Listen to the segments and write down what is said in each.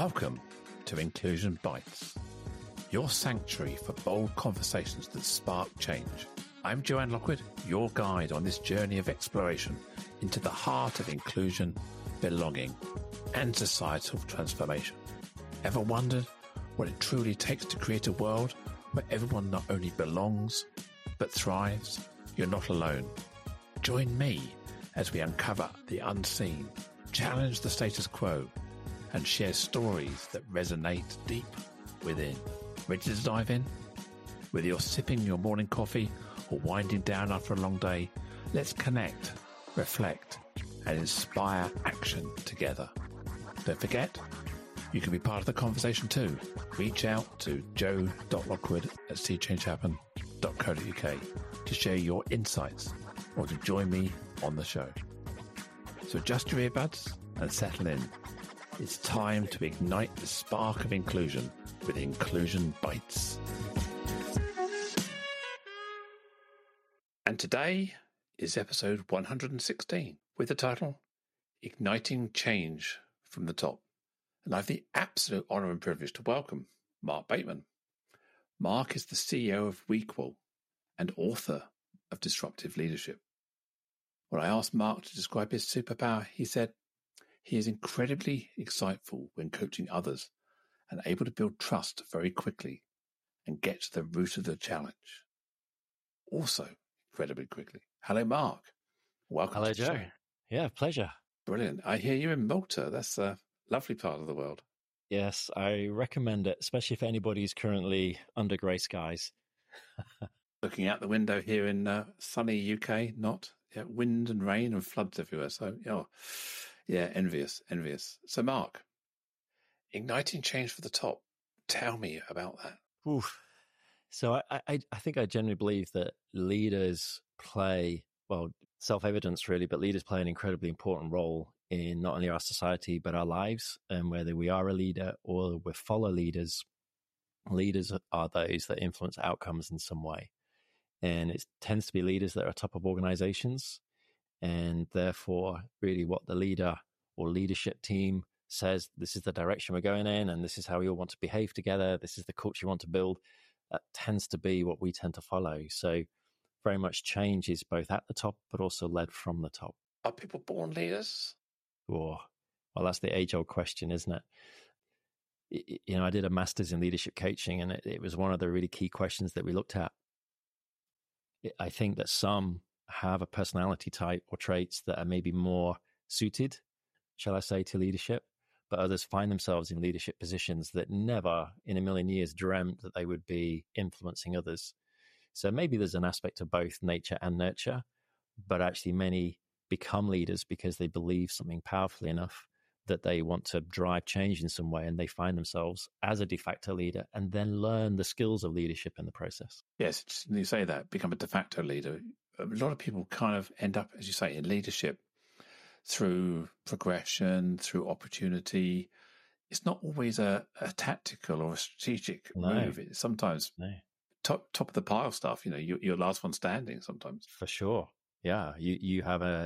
Welcome to Inclusion Bites, your sanctuary for bold conversations that spark change. I'm Joanne Lockwood, your guide on this journey of exploration into the heart of inclusion, belonging, and societal transformation. Ever wondered what it truly takes to create a world where everyone not only belongs, but thrives? You're not alone. Join me as we uncover the unseen, challenge the status quo, and share stories that resonate deep within. Ready to dive in? Whether you're sipping your morning coffee or winding down after a long day, let's connect, reflect, and inspire action together. Don't forget, you can be part of the conversation too. Reach out to joe.lockwood@seechangehappen.co.uk to share your insights or to join me on the show. So adjust your earbuds and settle in. It's time to ignite the spark of inclusion with Inclusion Bites. And today is episode 116 with the title, Igniting Change from the Top. And I have the absolute honour and privilege to welcome Mark Bateman. Mark is the CEO of WeQual and author of Disruptive Leadership. When I asked Mark to describe his superpower, he said, he is incredibly insightful when coaching others and able to build trust very quickly and get to the root of the challenge. Also, incredibly quickly. Hello, Mark. Welcome Hello, to the Joe. show. Yeah, pleasure. Brilliant. I hear you're in Malta. That's a lovely part of the world. Yes, I recommend it, especially if anybody's currently under grey skies. Looking out the window here in sunny UK, not wind and rain and floods everywhere. So, envious. So, Mark, igniting change for the top. Tell me about that. Oof. So I think I generally believe that leaders play, well, self-evidence really, but leaders play an incredibly important role in not only our society, but our lives. And whether we are a leader or we follow leaders, leaders are those that influence outcomes in some way. And it tends to be leaders that are top of organizations. And therefore, really what the leader or leadership team says, this is the direction we're going in, and this is how we all want to behave together. This is the culture we want to build. That tends to be what we tend to follow. So very much change is both at the top, but also led from the top. Are people born leaders? Well, that's the age-old question, isn't it? I did a master's in leadership coaching, and it was one of the really key questions that we looked at. I think that some have a personality type or traits that are maybe more suited, shall I say, to leadership, but others find themselves in leadership positions that never in a million years dreamt that they would be influencing others. So maybe there's an aspect of both nature and nurture, but actually many become leaders because they believe something powerfully enough that they want to drive change in some way, and they find themselves as a de facto leader and then learn the skills of leadership in the process. Yes, you say that, become a de facto leader. A lot of people kind of end up, as you say, in leadership through progression, through opportunity. It's not always a tactical or a strategic move. It's sometimes top of the pile stuff. You're last one standing sometimes. For sure. Yeah, you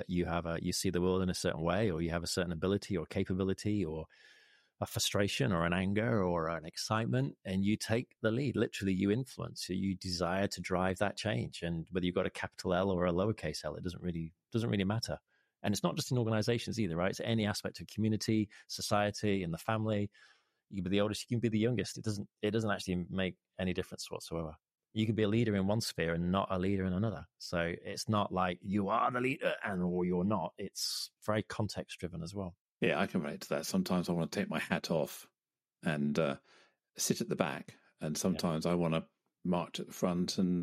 see the world in a certain way, or you have a certain ability or capability or a frustration or an anger or an excitement, and you take the lead. Literally, you influence. So you desire to drive that change, and whether you've got a capital L or a lowercase L, it doesn't really matter. And it's not just in organizations either, right? It's any aspect of community, society, and the family. You can be the oldest, you can be the youngest. It doesn't actually make any difference whatsoever. You can be a leader in one sphere and not a leader in another. So it's not like you are the leader or you're not. It's very context driven as well. Yeah, I can relate to that. Sometimes I want to take my hat off and sit at the back, and sometimes I want to march at the front and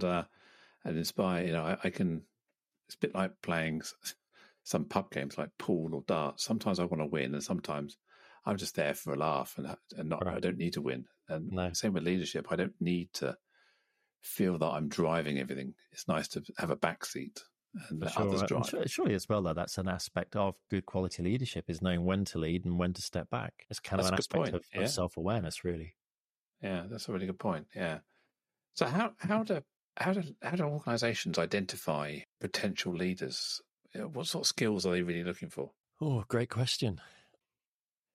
inspire. I can. It's a bit like playing some pub games like pool or darts. Sometimes I want to win, and sometimes I'm just there for a laugh and not. Right. I don't need to win. And same with leadership. I don't need to feel that I'm driving everything. It's nice to have a backseat and let others drive. Surely as well, that's an aspect of good quality leadership, is knowing when to lead and when to step back. It's kind of an aspect of self-awareness, really. Yeah, that's a really good point. Yeah. So how do organizations identify potential leaders? What sort of skills are they really looking for? Oh, great question.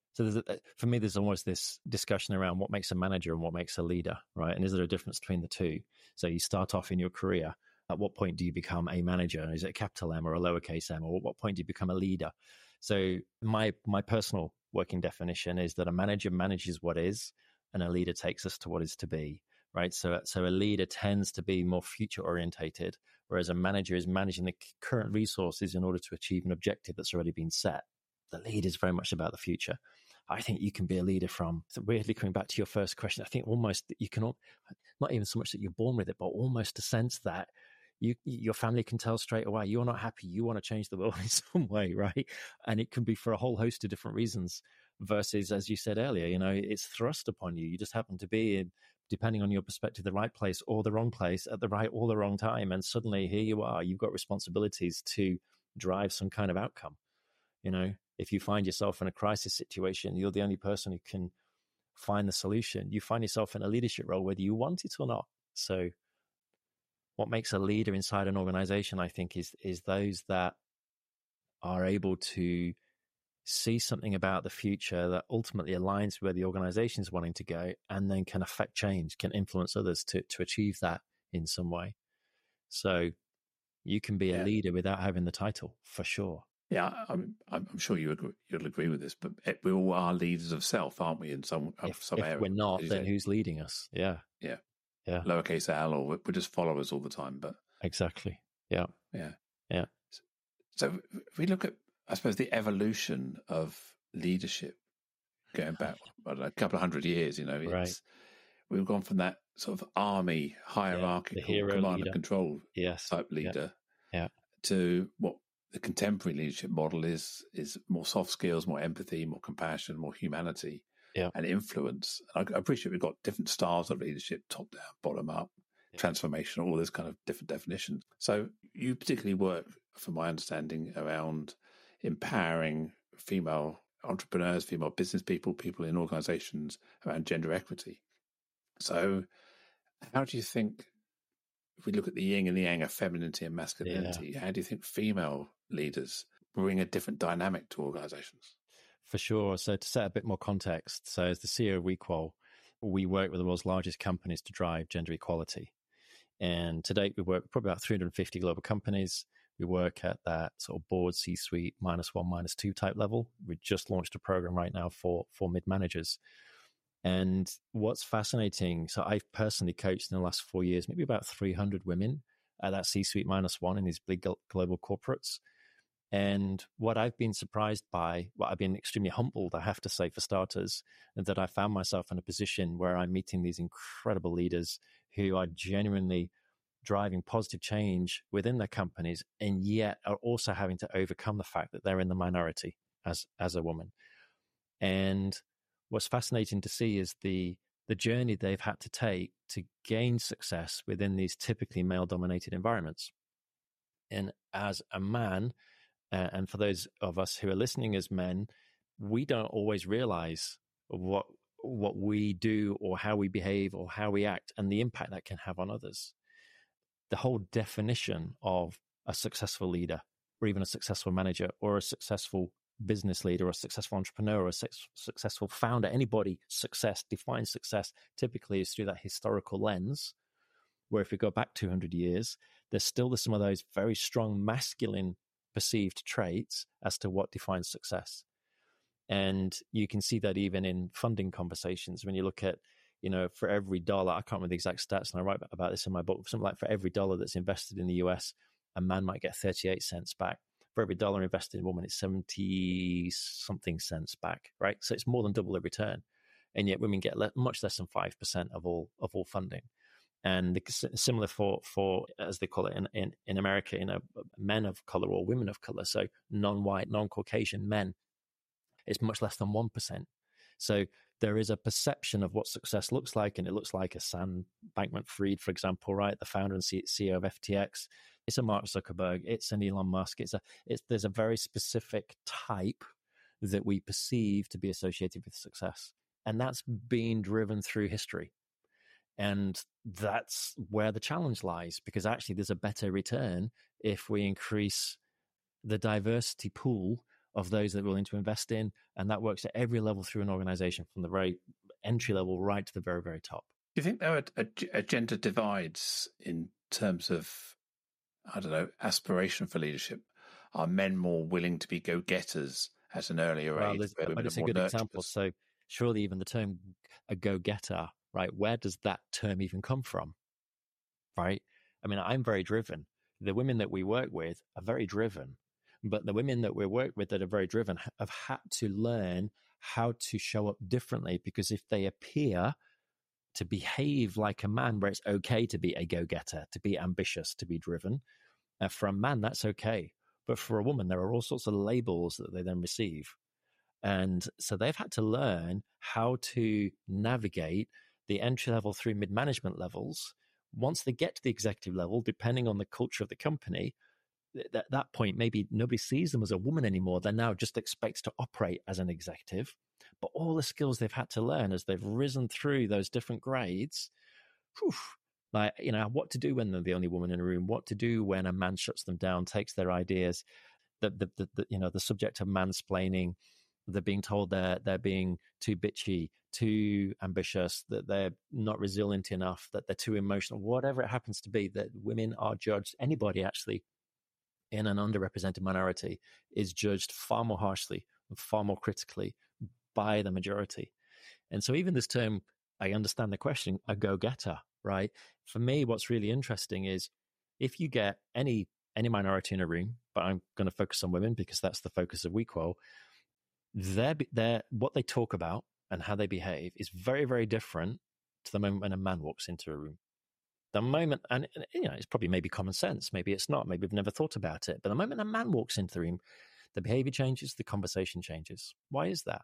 So for me, there's almost this discussion around what makes a manager and what makes a leader, right? And is there a difference between the two? So you start off in your career. At what point do you become a manager? Is it a capital M or a lowercase m? Or at what point do you become a leader? So my personal working definition is that a manager manages what is, and a leader takes us to what is to be, right? So a leader tends to be more future orientated, whereas a manager is managing the current resources in order to achieve an objective that's already been set. The lead is very much about the future. I think you can be a leader from, so weirdly coming back to your first question, I think almost that you can, not even so much that you're born with it, but almost a sense that your family can tell straight away, you're not happy, you want to change the world in some way, right? And it can be for a whole host of different reasons versus, as you said earlier, it's thrust upon you. You just happen to be in, depending on your perspective, the right place or the wrong place at the right or the wrong time. And suddenly here you are, you've got responsibilities to drive some kind of outcome. If you find yourself in a crisis situation, you're the only person who can find the solution. You find yourself in a leadership role, whether you want it or not. So what makes a leader inside an organization, I think, is those that are able to see something about the future that ultimately aligns with where the organization is wanting to go, and then can affect change, can influence others to achieve that in some way. So you can be a leader without having the title, for sure. Yeah, I'm sure you'll agree with this, but we all are leaders of self, aren't we? In some area. If we're not, then who's leading us? Yeah. Lowercase L, or we're just followers all the time. But exactly. Yeah. So if we look at, I suppose, the evolution of leadership going back a couple of hundred years, right. We've gone from that sort of army hierarchical command leader, and control type leader to what the contemporary leadership model is more soft skills, more empathy, more compassion, more humanity, and influence. And I appreciate we've got different styles of leadership, top down, bottom up, transformational, all this kind of different definitions. So you particularly work, from my understanding, around empowering female entrepreneurs, female business people in organizations around gender equity. So how do you think, if we look at the yin and the yang of femininity and masculinity, how do you think female leaders bring a different dynamic to organizations? For sure. So to set a bit more context, so as the CEO of WeQual, we work with the world's largest companies to drive gender equality. And to date, we work with probably about 350 global companies. We work at that sort of board, C-suite, -1, -2 type level. We just launched a program right now for mid-managers. And what's fascinating, so I've personally coached in the last 4 years, maybe about 300 women at that C-suite -1 in these big global corporates. And what I've been surprised by, I've been extremely humbled, I have to say, for starters, that I found myself in a position where I'm meeting these incredible leaders who are genuinely driving positive change within their companies, and yet are also having to overcome the fact that they're in the minority as a woman. And what's fascinating to see is the journey they've had to take to gain success within these typically male-dominated environments. And as a man, and for those of us who are listening as men, we don't always realize what we do or how we behave or how we act and the impact that can have on others. The whole definition of a successful leader, or even a successful manager, or a successful business leader, or a successful entrepreneur, or a successful founder, anybody defines success typically is through that historical lens, where if we go back 200 years, there's still some of those very strong masculine perceived traits as to what defines success. And you can see that even in funding conversations when you look at, for every dollar, I can't remember the exact stats, and I write about this in my book, something like for every dollar that's invested in the US, a man might get 38 cents back. For every dollar invested in a woman, it's 70 something cents back, right? So it's more than double the return. And yet women get much less than 5% of all funding. And similar for as they call it in America, men of color or women of color, so non-white, non-Caucasian men, it's much less than 1%. So there is a perception of what success looks like, and it looks like a Sam Bankman-Fried, for example, right? The founder and CEO of FTX. It's a Mark Zuckerberg. It's an Elon Musk. There's a very specific type that we perceive to be associated with success, and that's been driven through history. And that's where the challenge lies, because actually there's a better return if we increase the diversity pool of those that are willing to invest in. And that works at every level through an organization, from the very entry level right to the very, very top. Do you think there are gender divides in terms of, I don't know, aspiration for leadership? Are men more willing to be go-getters at an earlier age? But it's a good example. So surely even the term a go-getter, right? Where does that term even come from, right? I mean, I'm very driven. The women that we work with are very driven, but the women that we work with that are very driven have had to learn how to show up differently, because if they appear to behave like a man, where it's okay to be a go-getter, to be ambitious, to be driven, for a man, that's okay. But for a woman, there are all sorts of labels that they then receive. And so they've had to learn how to navigate the entry level through mid-management levels. Once they get to the executive level, depending on the culture of the company, at that point, maybe nobody sees them as a woman anymore. They're now just expected to operate as an executive. But all the skills they've had to learn as they've risen through those different grades, like, what to do when they're the only woman in a room, what to do when a man shuts them down, takes their ideas, the subject of mansplaining, they're being told they're being too bitchy, too ambitious, that they're not resilient enough, that they're too emotional, whatever it happens to be, that women are judged, anybody actually in an underrepresented minority is judged far more harshly and far more critically by the majority. And so even this term, I understand the question, a go-getter, right? For me, what's really interesting is if you get any minority in a room, but I'm going to focus on women because that's the focus of WeQual, what they talk about and how they behave is very, very different to the moment when a man walks into a room. The moment, and it's probably maybe common sense, maybe it's not, maybe we've never thought about it, but the moment a man walks into the room, the behavior changes, the conversation changes. Why is that?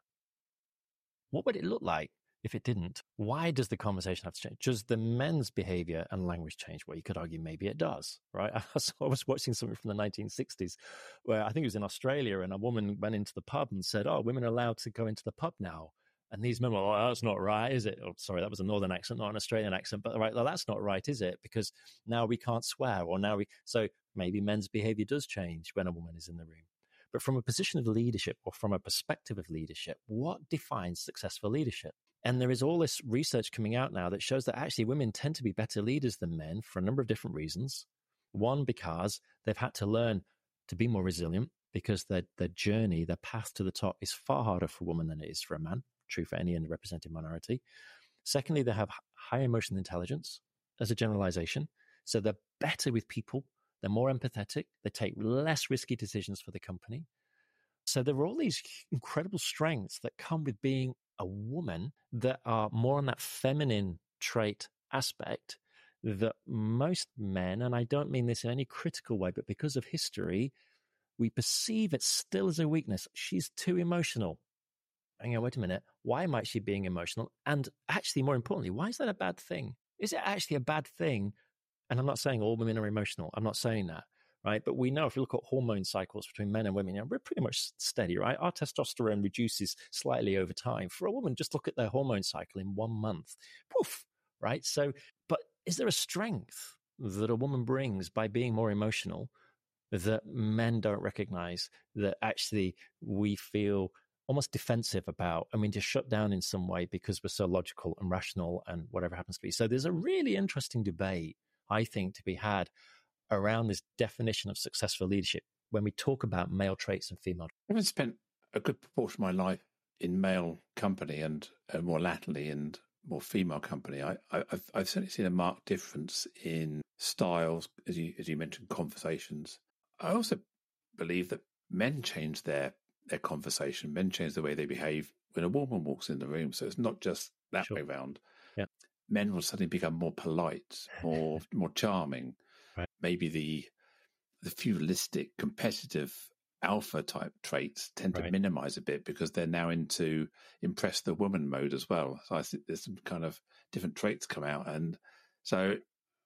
What would it look like if it didn't? Why does the conversation have to change? Does the men's behavior and language change? Well, you could argue maybe it does, right? I was watching something from the 1960s where I think it was in Australia, and a woman went into the pub and said, "Oh, women are allowed to go into the pub now." And these men were like, "Oh, that's not right, is it?" Oh, sorry, that was a northern accent, not an Australian accent. But right, well, that's not right, is it? Because now we can't swear, or so maybe men's behavior does change when a woman is in the room. But from a position of leadership, or from a perspective of leadership, what defines successful leadership? And there is all this research coming out now that shows that actually women tend to be better leaders than men for a number of different reasons. One, because they've had to learn to be more resilient, because their journey, their path to the top is far harder for a woman than it is for a man. True for any underrepresented minority. Secondly, they have high emotional intelligence as a generalization. So they're better with people. They're more empathetic. They take less risky decisions for the company. So there are all these incredible strengths that come with being a woman that are more on that feminine trait aspect that most men, and I don't mean this in any critical way, but because of history, we perceive it still as a weakness. She's too emotional. Hang on, wait a minute. Why might she be emotional? And actually, more importantly, why is that a bad thing? Is it actually a bad thing? And I'm not saying all women are emotional. I'm not saying that, right? But we know if you look at hormone cycles between men and women, we're pretty much steady, right? Our testosterone reduces slightly over time. For a woman, just look at their hormone cycle in 1 month. Poof, right? So, but is there a strength that a woman brings by being more emotional that men don't recognize, that actually we feel almost defensive about, to shut down in some way because we're so logical and rational and whatever happens to be. So there's a really interesting debate, I think, to be had around this definition of successful leadership when we talk about male traits and female. I've spent a good proportion of my life in male company and more latterly in more female company. I've certainly seen a marked difference in styles, as you mentioned, conversations. I also believe that men change their conversation. Men change the way they behave when a woman walks in the room. So it's not just that way around. Yeah. Men will suddenly become more polite, more charming. Right. Maybe the feudalistic, competitive alpha type traits tend to minimize a bit because they're now into impress the woman mode as well. So I think there's some kind of different traits come out, and so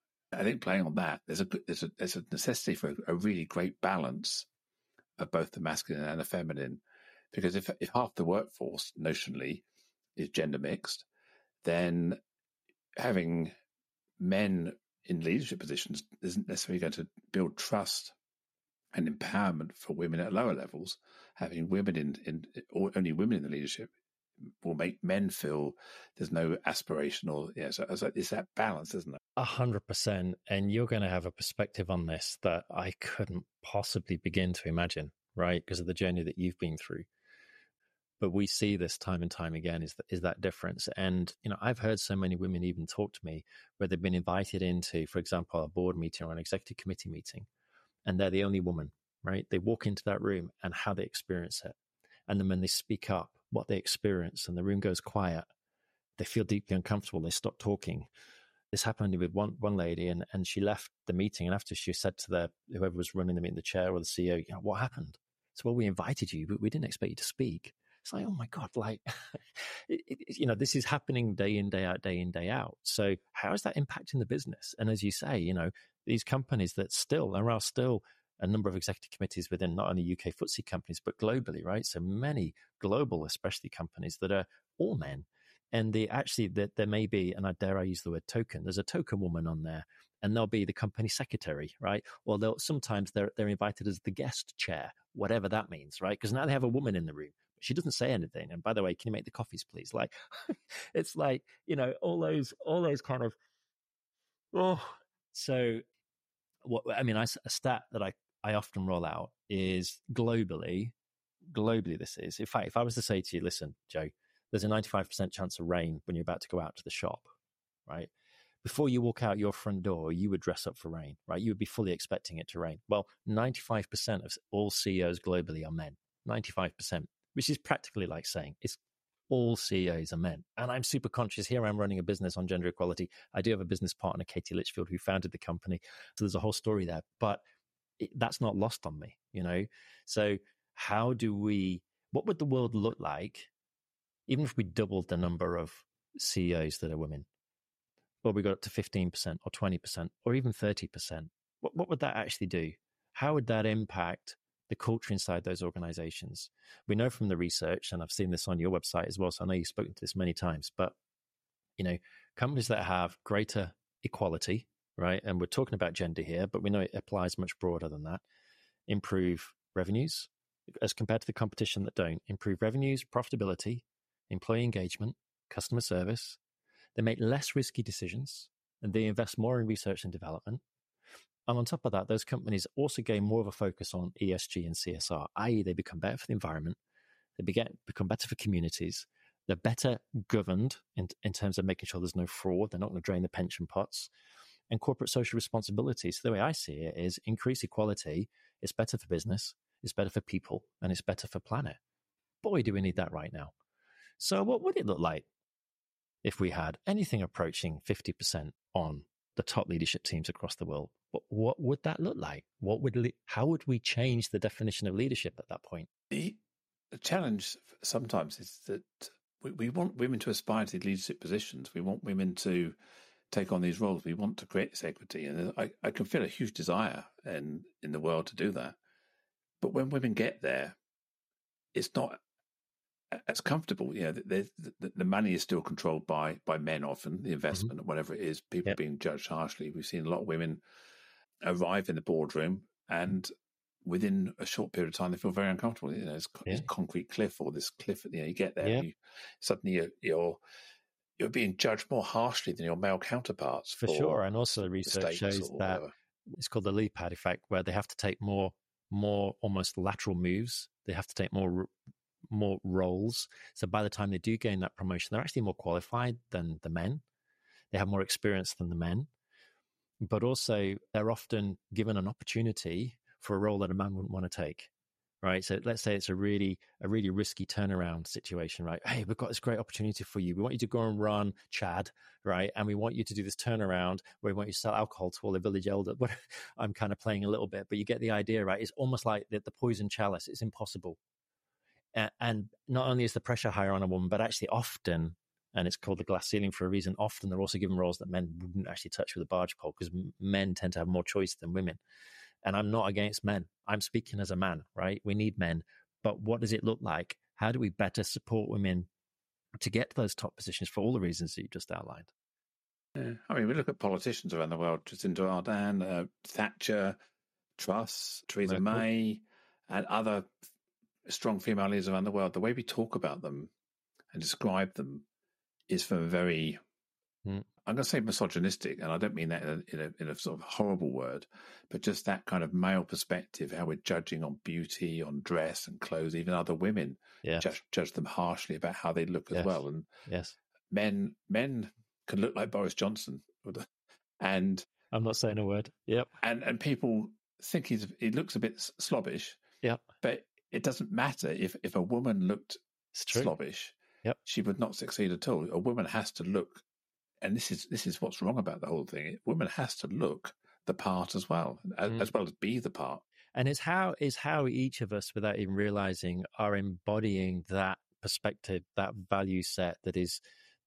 I think playing on that, there's a necessity for a really great balance of both the masculine and the feminine, because if half the workforce notionally is gender mixed, then having men in leadership positions isn't necessarily going to build trust and empowerment for women at lower levels, having women or only women in the leadership will make men feel there's no aspiration or so it's that balance, isn't it? 100%. And you're going to have a perspective on this that I couldn't possibly begin to imagine, right? Because of the journey that you've been through. But we see this time and time again is that difference. And, I've heard so many women even talk to me where they've been invited into, for example, a board meeting or an executive committee meeting, and they're the only woman, right? They walk into that room and how they experience it. And then when they speak up, what they experience and the room goes quiet, they feel deeply uncomfortable. They stop talking. This happened with one lady, and she left the meeting. And after she said to whoever was running the meeting, the chair or the CEO, what happened? So, well, we invited you, but we didn't expect you to speak. It's like, oh my God, this is happening day in, day out. So how is that impacting the business? And as you say, these companies that there are still a number of executive committees within not only UK FTSE companies, but globally, right? So many global, especially companies that are all men. And there may be, and I dare I use the word token, there's a token woman on there, and they'll be the company secretary, right? Or sometimes they're invited as the guest chair, whatever that means, right? Because now they have a woman in the room. She doesn't say anything. And by the way, can you make the coffees, please? Like, it's like, all those kind of, so a stat that I often roll out is globally this is, in fact, if I was to say to you, listen, Joe, there's a 95% chance of rain when you're about to go out to the shop, right? Before you walk out your front door, you would dress up for rain, right? You would be fully expecting it to rain. Well, 95% of all CEOs globally are men, 95%. Which is practically like saying it's all CEOs are men. And I'm super conscious here. I'm running a business on gender equality. I do have a business partner, Katie Litchfield, who founded the company. So there's a whole story there, but that's not lost on me, So what would the world look like even if we doubled the number of CEOs that are women? Well, we got up to 15% or 20% or even 30%. What would that actually do? How would that impact the culture inside those organizations? We know from the research, and I've seen this on your website as well, so I know you've spoken to this many times, but, companies that have greater equality, right? And we're talking about gender here, but we know it applies much broader than that. Improve revenues as compared to the competition that don't. Improve revenues, profitability, employee engagement, customer service. They make less risky decisions, and they invest more in research and development. And on top of that, those companies also gain more of a focus on ESG and CSR, i.e. they become better for the environment, they become better for communities, they're better governed in terms of making sure there's no fraud, they're not going to drain the pension pots, and corporate social responsibility. So the way I see it is increase equality, it's better for business, it's better for people, and it's better for planet. Boy, do we need that right now. So what would it look like if we had anything approaching 50% on the top leadership teams across the world? What would that look like? How would we change the definition of leadership at that point? The challenge sometimes is that we want women to aspire to leadership positions. We want women to take on these roles. We want to create this equity. And I can feel a huge desire in the world to do that. But when women get there, it's not as comfortable. The money is still controlled by men often, the investment, whatever it is, people being judged harshly. We've seen a lot of women arrive in the boardroom and within a short period of time, they feel very uncomfortable. It's concrete cliff or this cliff, you get there and suddenly you're being judged more harshly than your male counterparts. For sure. And also the research shows that it's called the leap pad effect, where they have to take more almost lateral moves. They have to take more roles. So by the time they do gain that promotion, they're actually more qualified than the men. They have more experience than the men. But also they're often given an opportunity for a role that a man wouldn't want to take, right? So let's say it's a really risky turnaround situation, right? Hey, we've got this great opportunity for you. We want you to go and run Chad, right? And we want you to do this turnaround where we want you to sell alcohol to all the village elders. I'm kind of playing a little bit, but you get the idea, right? It's almost like the poison chalice. It's impossible. And not only is the pressure higher on a woman, but actually often, and it's called the glass ceiling for a reason, often they're also given roles that men wouldn't actually touch with a barge pole because men tend to have more choice than women. And I'm not against men. I'm speaking as a man, right? We need men. But what does it look like? How do we better support women to get to those top positions for all the reasons that you just outlined? Yeah. I mean, we look at politicians around the world, Jacinda Ardern, Thatcher, Truss, Theresa Merkel. May, and other strong female leaders around the world, the way we talk about them and describe them is from a very, I'm going to say misogynistic, and I don't mean that in a sort of horrible word, but just that kind of male perspective, how we're judging on beauty, on dress and clothes, even other women, judge them harshly about how they look as well. And men can look like Boris Johnson, and I'm not saying a word. Yep. And people think he looks a bit slobbish. Yep. But it doesn't matter if a woman looked slobbish. Yep. She would not succeed at all. A woman has to look, and this is what's wrong about the whole thing. A woman has to look the part as well as be the part. And it's how each of us, without even realizing, are embodying that perspective, that value set that is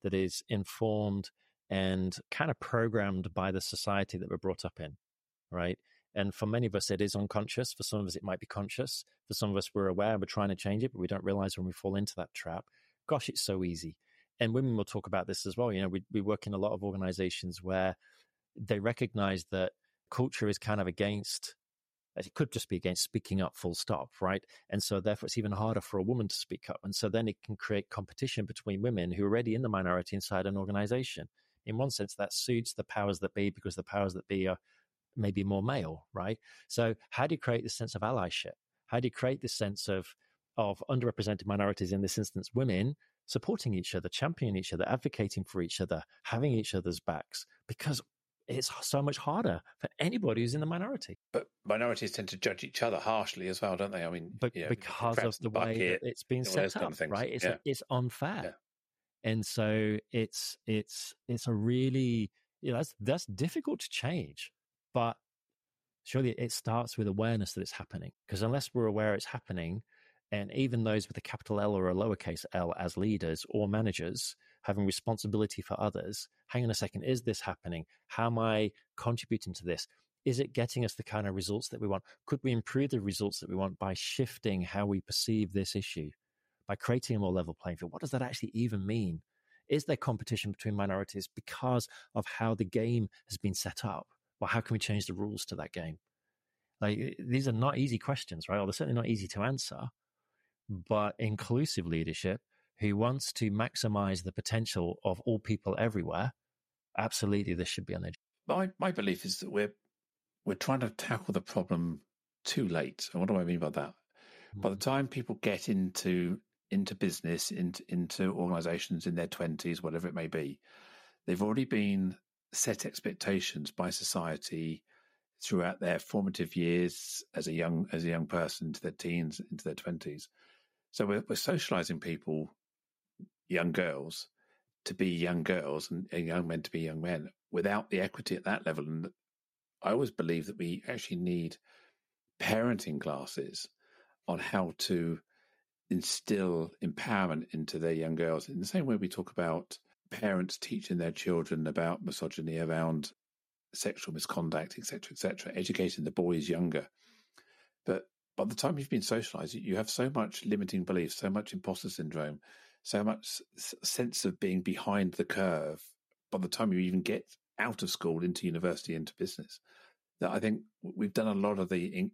informed and kind of programmed by the society that we're brought up in, right? And for many of us, it is unconscious. For some of us, it might be conscious. For some of us, we're aware, we're trying to change it, but we don't realize when we fall into that trap. Gosh, it's so easy. And women will talk about this as well. You know, we work in a lot of organizations where they recognize that culture is kind of against, it could just be against speaking up full stop, right? And so therefore it's even harder for a woman to speak up. And so then it can create competition between women who are already in the minority inside an organization. In one sense, that suits the powers that be, because the powers that be are maybe more male, right? So how do you create this sense of allyship? How do you create this sense of underrepresented minorities, in this instance, women, supporting each other, championing each other, advocating for each other, having each other's backs? Because it's so much harder for anybody who's in the minority. But minorities tend to judge each other harshly as well, don't they? I mean, because of the way that it's been set up, right? It's unfair. Yeah. And so it's a really, that's difficult to change. But surely it starts with awareness that it's happening. Because unless we're aware it's happening, and even those with a capital L or a lowercase l as leaders or managers having responsibility for others, hang on a second, is this happening? How am I contributing to this? Is it getting us the kind of results that we want? Could we improve the results that we want by shifting how we perceive this issue? By creating a more level playing field? What does that actually even mean? Is there competition between minorities because of how the game has been set up? Well, how can we change the rules to that game? Like, these are not easy questions, right? Or they're certainly not easy to answer. But inclusive leadership, who wants to maximize the potential of all people everywhere, absolutely, this should be on their. My belief is that we're trying to tackle the problem too late. And what do I mean by that? By the time people get into business, into organizations in their 20s, whatever it may be, they've already been set expectations by society throughout their formative years as a young person, into their teens, into their 20s. So we're socializing people, young girls, to be young girls and young men to be young men without the equity at that level. And I always believe that we actually need parenting classes on how to instill empowerment into their young girls, in the same way we talk about parents teaching their children about misogyny, around sexual misconduct, etc., educating the boys younger. But by the time you've been socialized, you have so much limiting beliefs, so much imposter syndrome, so much sense of being behind the curve by the time you even get out of school, into university, into business, that I think we've done a lot of the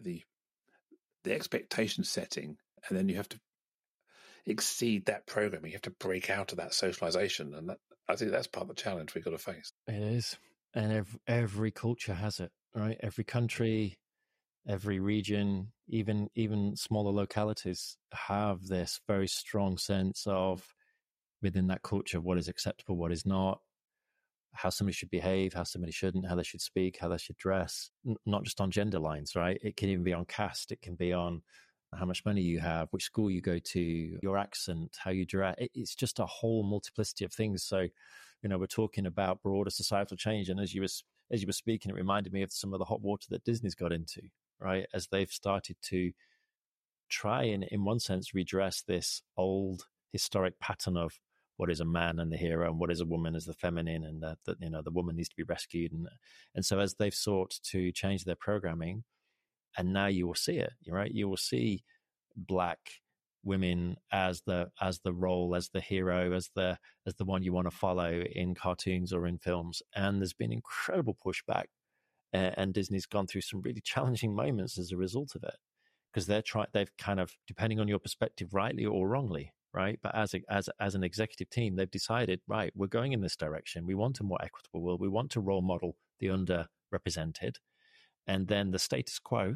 expectation setting, and then you have to exceed that programming. You have to break out of that socialization, and I think that's part of the challenge we've got to face. It is, and every culture has it, right? Every country, every region, even smaller localities have this very strong sense of, within that culture, what is acceptable, what is not, how somebody should behave, how somebody shouldn't, how they should speak, how they should dress, not just on gender lines, right? It can even be on caste. It can be on how much money you have, which school you go to, your accent, how you dress. It's just a whole multiplicity of things. So, we're talking about broader societal change. And as you were speaking, it reminded me of some of the hot water that Disney's got into, right? As they've started to try and, in one sense, redress this old historic pattern of what is a man and the hero, and what is a woman as the feminine, and that the woman needs to be rescued. And so as they've sought to change their programming, and now you will see it, right? You will see Black women as the role, as the hero, as the one you want to follow in cartoons or in films. And there's been incredible pushback And Disney's gone through some really challenging moments as a result of it, because they've kind of, depending on your perspective, rightly or wrongly, right? But as an executive team, they've decided, right, we're going in this direction. We want a more equitable world. We want to role model the underrepresented. And then the status quo,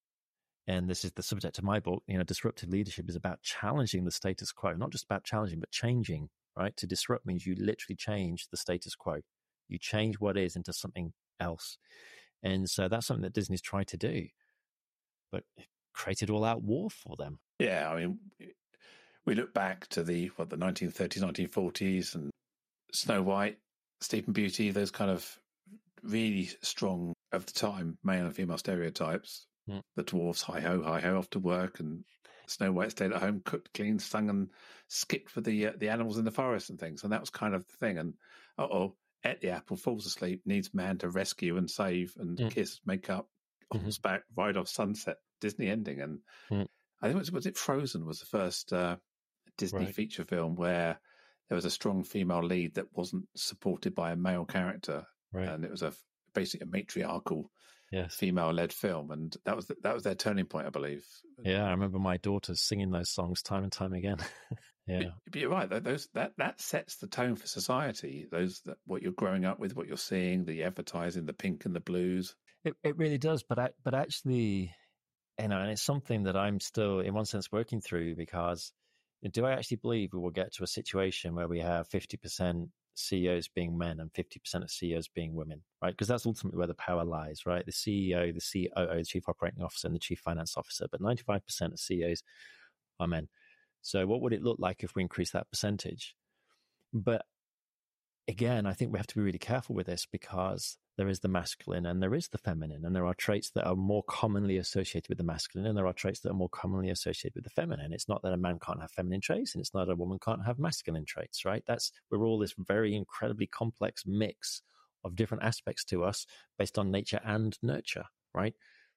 and this is the subject of my book, disruptive leadership is about challenging the status quo, not just about challenging, but changing, right? To disrupt means you literally change the status quo. You change what is into something else. And so that's something that Disney's tried to do, but it created all-out war for them. Yeah, I mean, we look back to the 1930s, 1940s, and Snow White, Sleeping Beauty, those kind of really strong, of the time, male and female stereotypes. The dwarfs, hi-ho, off to work, and Snow White stayed at home, cooked, cleaned, sung and skipped for the animals in the forest and things. And that was kind of the thing. And, ate the apple, falls asleep, needs man to rescue and save and kiss, make up, horseback, ride off sunset, Disney ending. And I think was it Frozen was the first Disney feature film where there was a strong female lead that wasn't supported by a male character. Right. And it was basically a matriarchal female-led film, and that was their turning point, I believe. Yeah, I remember my daughters singing those songs time and time again. Yeah, but you're right. That sets the tone for society. What you're growing up with, what you're seeing, the advertising, the pink and the blues. It really does. But actually, and it's something that I'm still, in one sense, working through, because do I actually believe we will get to a situation where we have 50% CEOs being men and 50% of CEOs being women, right? Because that's ultimately where the power lies, right? The CEO, the COO, the Chief Operating Officer, and the Chief Finance Officer. But 95% of CEOs are men. So what would it look like if we increase that percentage? But again, I think we have to be really careful with this, because there is the masculine and there is the feminine, and there are traits that are more commonly associated with the masculine, and there are traits that are more commonly associated with the feminine. It's not that a man can't have feminine traits, and it's not a woman can't have masculine traits, right? We're all this very incredibly complex mix of different aspects to us based on nature and nurture, right?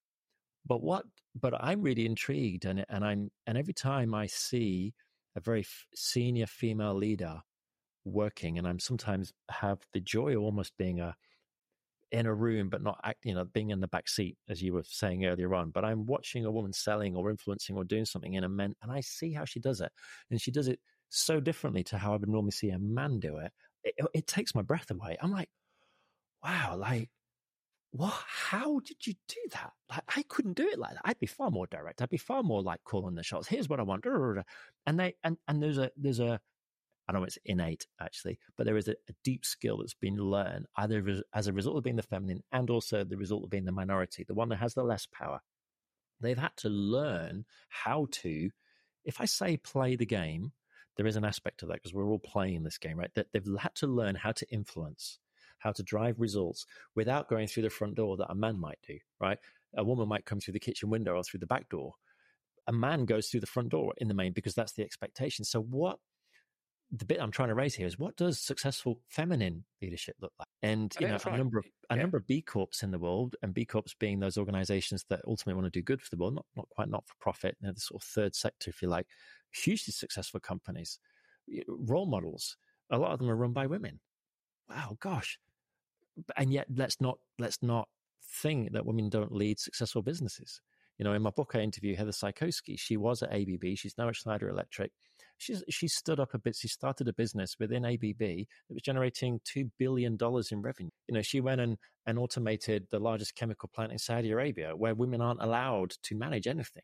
But I'm really intrigued, and every time I see a very senior female leader working, and I'm sometimes have the joy of almost being in a room, but not being in the back seat, as you were saying earlier on. But I'm watching a woman selling or influencing or doing something in a man, and I see how she does it, and she does it so differently to how I would normally see a man do it. It takes my breath away. I'm like, wow, like, what? How did you do that? Like, I couldn't do it like that. I'd be far more direct. I'd be far more like calling the shots. Here's what I want. And there's a I don't know it's innate actually, but there is a deep skill that's been learned either as a result of being the feminine and also the result of being the minority, the one that has the less power. They've had to learn how to, if I say play the game, there is an aspect of that because we're all playing this game, right? That they've had to learn how to influence, how to drive results without going through the front door that a man might do, right? A woman might come through the kitchen window or through the back door. A man goes through the front door in the main because that's the expectation. So the bit I'm trying to raise here is, what does successful feminine leadership look like? And a number of B Corps in the world, and B Corps being those organizations that ultimately want to do good for the world, not quite not for profit, the sort of third sector, if you like, hugely successful companies, role models. A lot of them are run by women. Wow, gosh. And yet let's not think that women don't lead successful businesses. In my book, I interview Heather Sikorsky. She was at ABB. She's now at Schneider Electric. She stood up a bit. She started a business within ABB that was generating $2 billion in revenue. She went and automated the largest chemical plant in Saudi Arabia, where women aren't allowed to manage anything.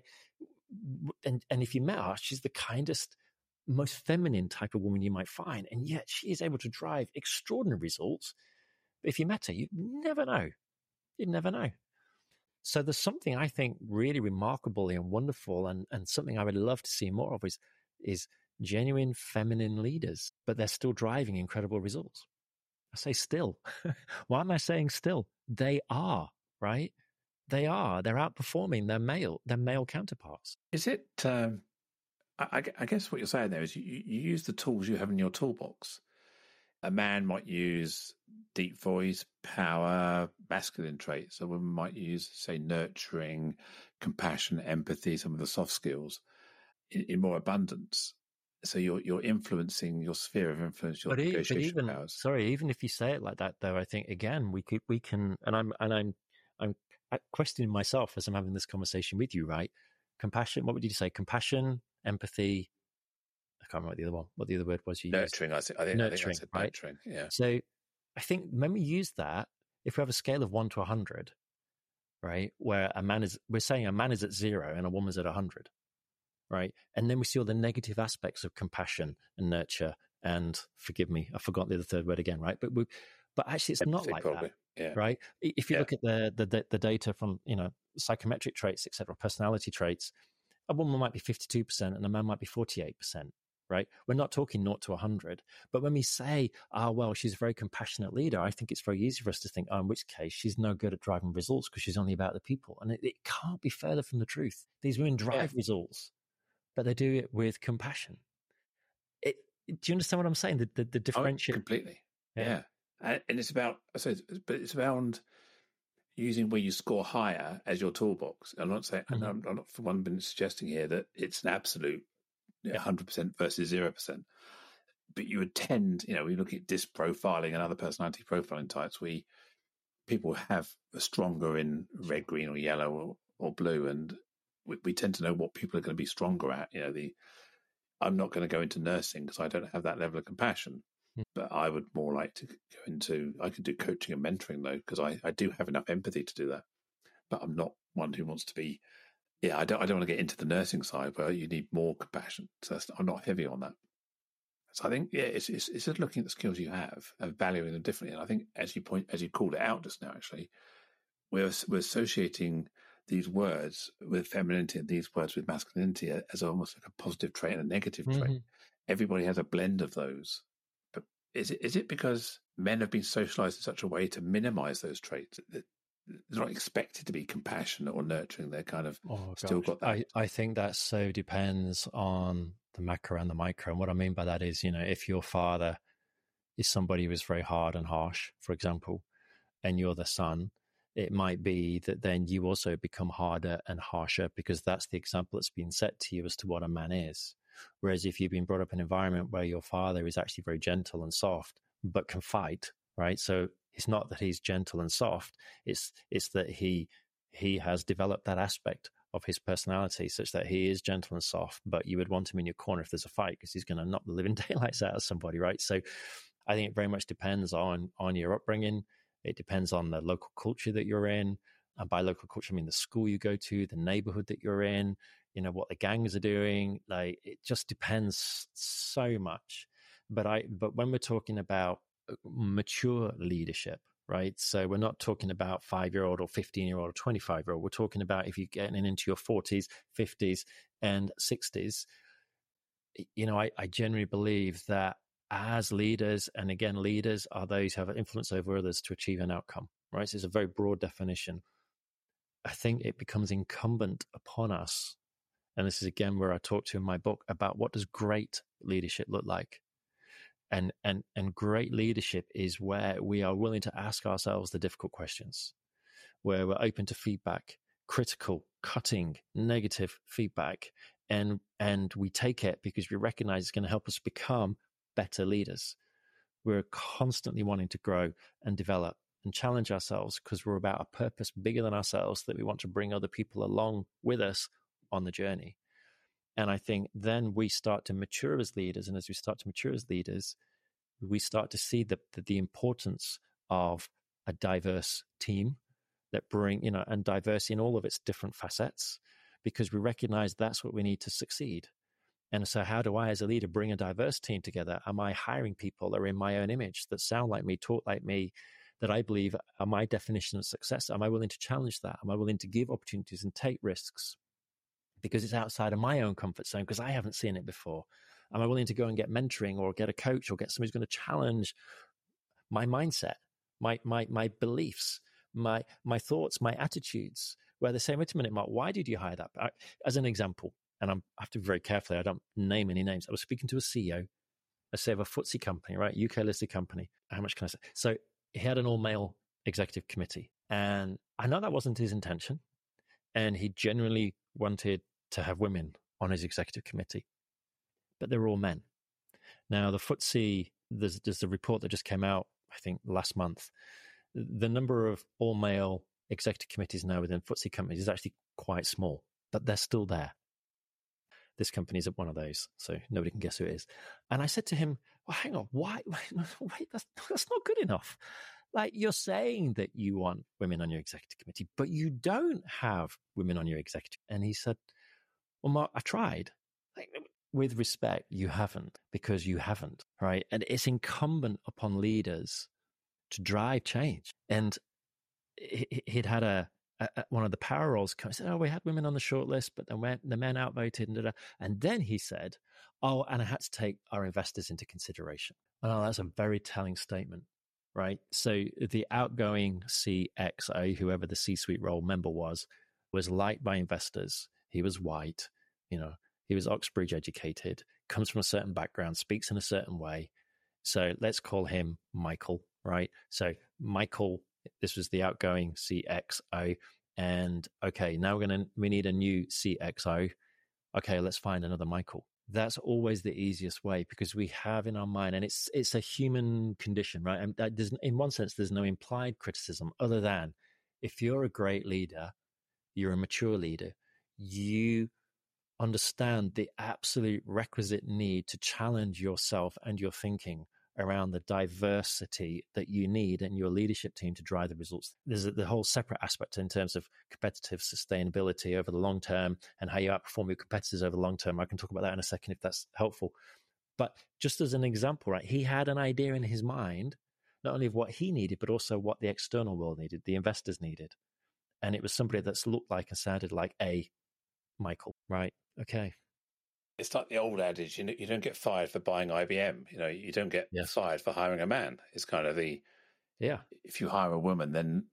And if you met her, she's the kindest, most feminine type of woman you might find. And yet she is able to drive extraordinary results. But if you met her, you'd never know. You'd never know. So there's something I think really remarkable and wonderful, and something I would love to see more of is genuine feminine leaders, but they're still driving incredible results. I say still. Why am I saying still? They are, right? They are. They're outperforming their male counterparts. Is it, I guess what you're saying there is you use the tools you have in your toolbox. A man might use deep voice, power, masculine traits. A woman might use, say, nurturing, compassion, empathy, some of the soft skills in more abundance. So you're influencing your sphere of influence, your negotiation powers. Sorry, even if you say it like that, though, I think again we can, and I'm questioning myself as I'm having this conversation with you, right? Compassion. What would you say? Compassion, empathy. I can't remember the other one. What the other word was you nurturing, used? I think Nurturing, I said right? Nurturing, yeah. So I think when we use that, if we have a scale of 1 to 100, right, where we're saying a man is at 0 and a woman's at 100, right? And then we see all the negative aspects of compassion and nurture and, forgive me, I've forgotten the third word again, right? But actually it's not like probably, that, yeah. right? If you look at the data from, psychometric traits, etc., personality traits, a woman might be 52% and a man might be 48%, right? We're not talking 0 to 100. But when we say, well, she's a very compassionate leader, I think it's very easy for us to think, in which case she's no good at driving results because she's only about the people. And it can't be further from the truth. These women drive results, but they do it with compassion. Do you understand what I'm saying? The differentiate. Completely. Yeah. And it's about, but it's about using where you score higher as your toolbox. I'm not saying, and I'm not for one minute suggesting here that it's an absolute 100% versus 0%. But you would tend, we look at disc profiling and other personality profiling types, people have a stronger in red, green, or yellow or blue, and we tend to know what people are going to be stronger at. I'm not going to go into nursing because I don't have that level of compassion. But I would more like to go into, I could do coaching and mentoring though, because I do have enough empathy to do that. But I'm not one who wants to be, I don't want to get into the nursing side where you need more compassion. So I'm not heavy on that. So I think, it's just looking at the skills you have and valuing them differently. And I think as you called it out just now, actually, we're associating these words with femininity and these words with masculinity as almost like a positive trait and a negative trait. Everybody has a blend of those. But is it because men have been socialized in such a way to minimize those traits that they're not expected to be compassionate or nurturing? They're kind of still got that. I think that so depends on the macro and the micro. And what I mean by that is, if your father is somebody who is very hard and harsh, for example, and you're the son, it might be that then you also become harder and harsher because that's the example that's been set to you as to what a man is. Whereas if you've been brought up in an environment where your father is actually very gentle and soft, but can fight, right? So it's not that he's gentle and soft. It's that he has developed that aspect of his personality such that he is gentle and soft, but you would want him in your corner if there's a fight because he's going to knock the living daylights out of somebody, right? So I think it very much depends on your upbringing. It depends on the local culture that you're in. And by local culture, I mean the school you go to, the neighborhood that you're in, what the gangs are doing. Like, it just depends so much. But when we're talking about mature leadership, right? So we're not talking about 5-year-old or 15-year-old or 25-year-old. We're talking about if you're getting into your 40s, 50s, and 60s. I generally believe that as leaders, and again, leaders are those who have influence over others to achieve an outcome, right? So it's a very broad definition. I think it becomes incumbent upon us, and this is again where I talk to in my book about what does great leadership look like. And great leadership is where we are willing to ask ourselves the difficult questions, where we're open to feedback, critical, cutting, negative feedback, and we take it because we recognize it's going to help us become better leaders. We're constantly wanting to grow and develop and challenge ourselves because we're about a purpose bigger than ourselves that we want to bring other people along with us on the journey. And I think then we start to mature as leaders. And as we start to mature as leaders, we start to see the importance of a diverse team that bring, and diverse in all of its different facets, because we recognize that's what we need to succeed. And so how do I, as a leader, bring a diverse team together? Am I hiring people that are in my own image, that sound like me, talk like me, that I believe are my definition of success? Am I willing to challenge that? Am I willing to give opportunities and take risks because it's outside of my own comfort zone because I haven't seen it before? Am I willing to go and get mentoring or get a coach or get somebody who's going to challenge my mindset, my beliefs, my thoughts, my attitudes, where they say, wait a minute, Mark, why did you hire that? As an example, and I have to be very careful, I don't name any names. I was speaking to a CEO, let's say of a FTSE company, right? UK listed company. How much can I say? So he had an all-male executive committee. And I know that wasn't his intention. And he genuinely wanted to have women on his executive committee. but they're all men. Now, the FTSE, there's a report that just came out, I think, last month. The number of all-male executive committees now within FTSE companies is actually quite small, but they're still there. This company is one of those, so nobody can guess who it is. And I said to him, well, hang on, why? Wait, that's not good enough. Like, you're saying that you want women on your executive committee, but you don't have women on your executive. And he said, well, Mark, I tried. Like, with respect, you haven't, because you haven't, right? And it's incumbent upon leaders to drive change. And he'd had one of the power roles come. He said, oh, we had women on the short list, but then the men outvoted. And then he said, oh, and I had to take our investors into consideration. Oh, that's a very telling statement, right? So the outgoing CXO, whoever the C-suite role member was liked by investors. He was white, he was Oxbridge educated, comes from a certain background, speaks in a certain way. So let's call him Michael, right? So Michael, this was the outgoing CXO. And okay, now we need a new CXO. Okay, let's find another Michael. That's always the easiest way, because we have in our mind, and it's a human condition, right? And in one sense, there's no implied criticism other than, if you're a great leader, you're a mature leader, you understand the absolute requisite need to challenge yourself and your thinking around the diversity that you need in your leadership team to drive the results. There's the whole separate aspect in terms of competitive sustainability over the long term and how you outperform your competitors over the long term. I can talk about that in a second if that's helpful. But just as an example, right, he had an idea in his mind, not only of what he needed, but also what the external world needed, the investors needed. And it was somebody that's looked like and sounded like a Michael, right? Okay. It's like the old adage, you don't get fired for buying IBM. You don't get fired for hiring a man. It's kind of if you hire a woman, then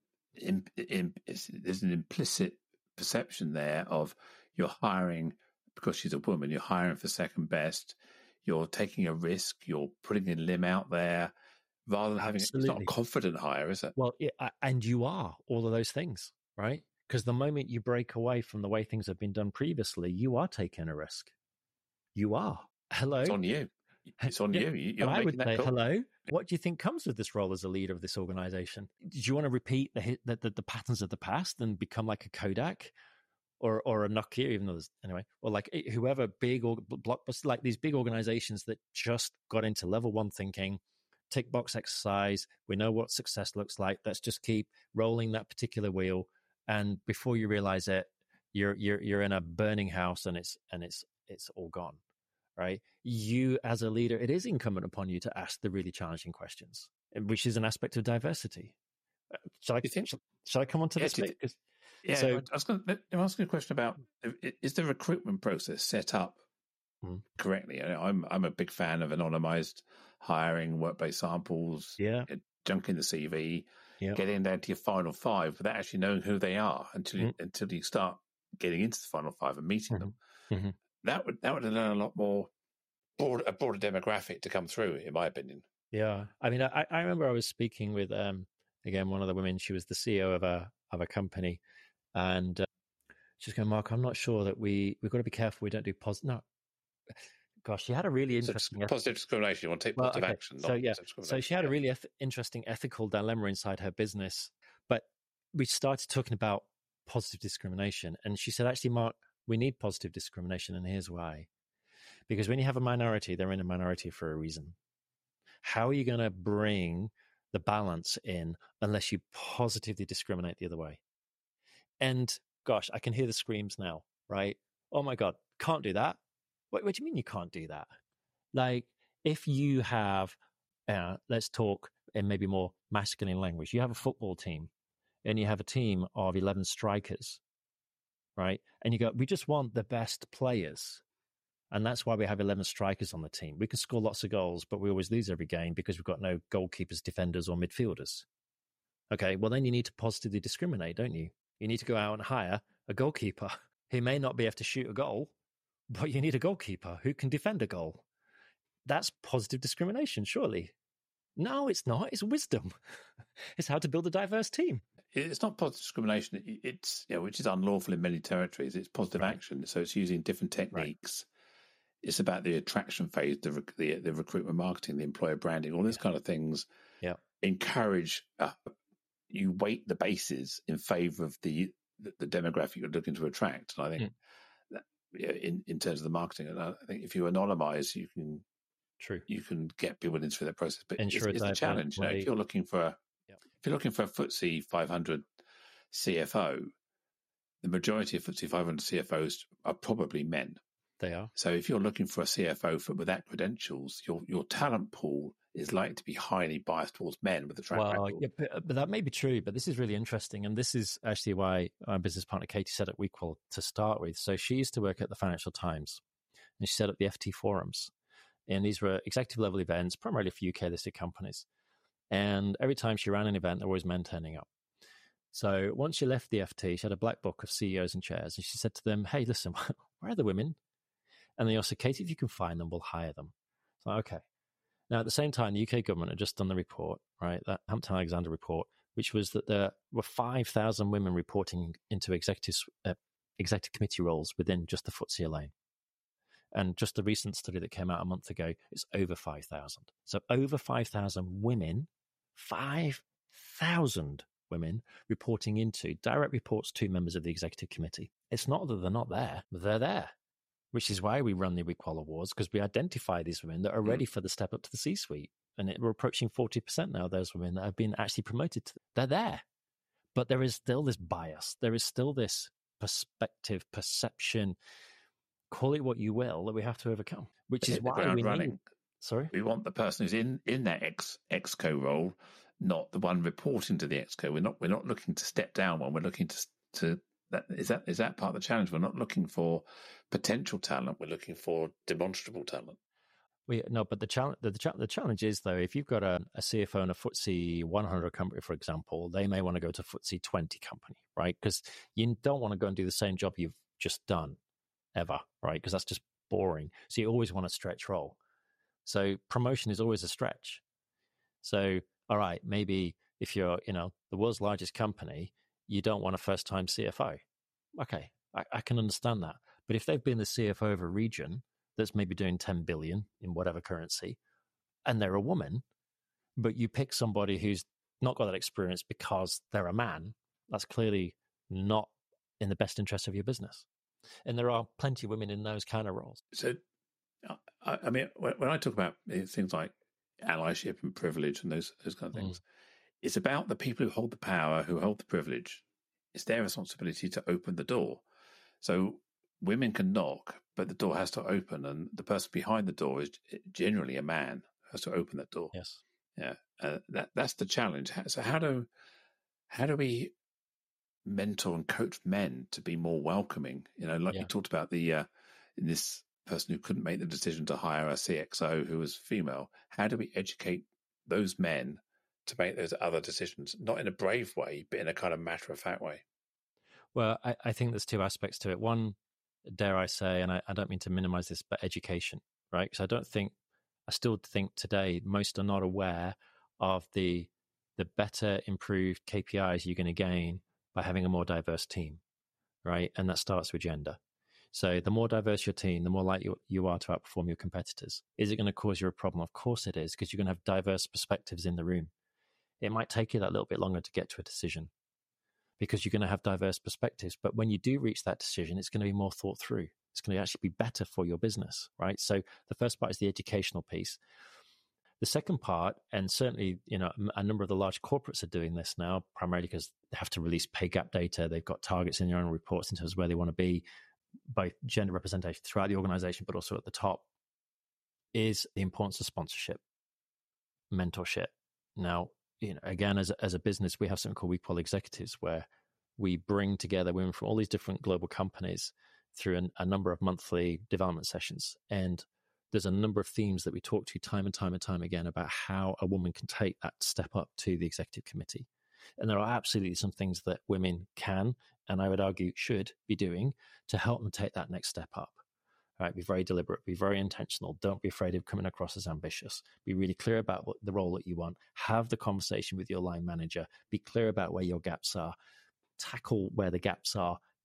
there's an implicit perception there of you're hiring because she's a woman. You're hiring for second best. You're taking a risk. You're putting a limb out there rather than having. It's not a confident hire, is it? Well, and you are all of those things, right? Because the moment you break away from the way things have been done previously, you are taking a risk. You are. Hello. It's on you. It's on you. You're I would say, call. hello. What do you think comes with this role as a leader of this organization? Do you want to repeat the patterns of the past and become like a Kodak or a Nokia, even though there's, anyway, or like whoever big or blockbuster, like these big organizations that just got into level one thinking, tick box exercise. We know what success looks like. Let's just keep rolling that particular wheel. And before you realize it, you're in a burning house and it's all gone, right? You as a leader, it is incumbent upon you to ask the really challenging questions, which is an aspect of diversity. Shall I come on to this bit? So I was going to ask you a question about, is the recruitment process set up correctly? I'm a big fan of anonymized hiring, work-based samples, junk in the CV, getting down to your final five without actually knowing who they are until you start getting into the final five and meeting them. Mm-hmm. That would allow a lot more a broader demographic to come through, in my opinion. Yeah, I mean, I remember I was speaking with again one of the women. She was the CEO of a company, and she's going, Mark, I'm not sure that we've got to be careful we don't do positive. No, gosh, she had a really interesting positive discrimination. You want to take positive action. So she had a really interesting ethical dilemma inside her business. But we started talking about positive discrimination, and she said, actually, Mark, we need positive discrimination, and here's why. Because when you have a minority, they're in a minority for a reason. How are you going to bring the balance in unless you positively discriminate the other way? And gosh, I can hear the screams now, right? Oh my God, can't do that. What do you mean you can't do that? Like, if you have, let's talk in maybe more masculine language. You have a football team and you have a team of 11 strikers, right? And you go, we just want the best players. And that's why we have 11 strikers on the team. We can score lots of goals, but we always lose every game because we've got no goalkeepers, defenders, or midfielders. Okay, well, then you need to positively discriminate, don't you? You need to go out and hire a goalkeeper who may not be able to shoot a goal, but you need a goalkeeper who can defend a goal. That's positive discrimination, surely. No, it's not. It's wisdom. It's how to build a diverse team. It's not positive discrimination. It's which is unlawful in many territories. It's positive action. So it's using different techniques It's about the attraction phase, the recruitment marketing, the employer branding, all these kind of things. Yeah. Encourage you weight the bases in favor of the demographic you're looking to attract. And I think that, in terms of the marketing, and I think if you anonymize, you can get people into that process. But it's the challenge. If you're looking for a FTSE 500 CFO, the majority of FTSE 500 CFOs are probably men. They are. So if you're looking for a CFO with that credentials, your talent pool is likely to be highly biased towards men with a track record. Yeah, but that may be true, but this is really interesting. And this is actually why our business partner, Katie, set up Wequal to start with. So she used to work at the Financial Times, and she set up the FT forums. And these were executive level events, primarily for UK listed companies. And every time she ran an event, there were always men turning up. So once she left the FT, she had a black book of CEOs and chairs, and she said to them, hey, listen, where are the women? And they all said, Katie, if you can find them, we'll hire them. So, okay. Now, at the same time, the UK government had just done the report, right, that Hampton-Alexander report, which was that there were 5,000 women reporting into executive committee roles within just the FTSE alone. And just the recent study that came out a month ago, it's over 5,000. So over 5,000 women, 5,000 women reporting into direct reports to members of the executive committee. It's not that they're not there, they're there, which is why we run the Wequal Awards, because we identify these women that are ready for the step up to the C-suite. And we're approaching 40% now, those women that have been actually promoted. They're there. But there is still this bias. There is still this perspective, perception, call it what you will, that we have to overcome, which is why we need... Sorry? We want the person who's in that exco role, not the one reporting to the exco. We're not looking to step down one. We're looking to is that part of the challenge? We're not looking for potential talent. We're looking for demonstrable talent. But the challenge is, though, if you've got a CFO in a FTSE 100 company, for example, they may want to go to FTSE 20 company, right? Because you don't want to go and do the same job you've just done ever, right? Because that's just boring. So you always want a stretch role. So promotion is always a stretch. So, all right, maybe if you're, the world's largest company, you don't want a first-time CFO. Okay, I can understand that. But if they've been the CFO of a region that's maybe doing 10 billion in whatever currency, and they're a woman, but you pick somebody who's not got that experience because they're a man, that's clearly not in the best interest of your business. And there are plenty of women in those kind of roles. So, I mean, when I talk about things like allyship and privilege and those kind of things, it's about the people who hold the power, who hold the privilege. It's their responsibility to open the door. So women can knock, but the door has to open, and the person behind the door is generally a man who has to open that door. Yes. Yeah. That's the challenge. So how do we mentor and coach men to be more welcoming? You talked about in this person who couldn't make the decision to hire a CXO who was female. How do we educate those men to make those other decisions, not in a brave way, but in a kind of matter-of-fact way? Well, I think there's two aspects to it. One, dare I say, and I don't mean to minimize this, but education, right? Because I still think today most are not aware of the better improved KPIs you're going to gain by having a more diverse team, right? And that starts with gender. So the more diverse your team, the more likely you are to outperform your competitors. Is it going to cause you a problem? Of course it is, because you're going to have diverse perspectives in the room. It might take you that little bit longer to get to a decision because you're going to have diverse perspectives. But when you do reach that decision, it's going to be more thought through. It's going to actually be better for your business, right? So the first part is the educational piece. The second part, and certainly, a number of the large corporates are doing this now, primarily because they have to release pay gap data. They've got targets in their own reports in terms of where they want to be, both gender representation throughout the organization, but also at the top, is the importance of sponsorship, mentorship. Now, again, as a business, we have something called Wequal Executives, where we bring together women from all these different global companies through a number of monthly development sessions. And there's a number of themes that we talk to time and time and time again about how a woman can take that step up to the executive committee. And there are absolutely some things that women can, and I would argue should be doing to help them take that next step up. Right? Be very deliberate, be very intentional. Don't be afraid of coming across as ambitious. Be really clear about what the role that you want. Have the conversation with your line manager. Be clear about where your gaps are. Tackle where the gaps are.